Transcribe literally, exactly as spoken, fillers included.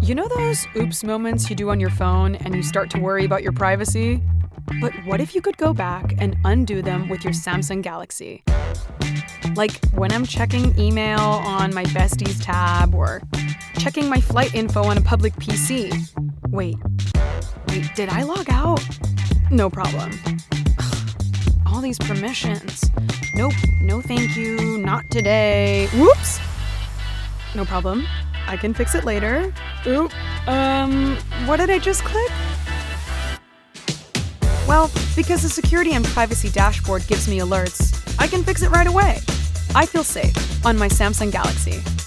You know those oops moments you do on your phone and you start to worry about your privacy? But what if you could go back and undo them with your Samsung Galaxy? Like when I'm checking email on my Besties tab or checking my flight info on a public P C. Wait, wait, did I log out? No problem. All these permissions. Nope, no thank you, not today. Whoops! No problem. I can fix it later. Oop, um, what did I just click? Well, because the security and privacy dashboard gives me alerts, I can fix it right away. I feel safe on my Samsung Galaxy.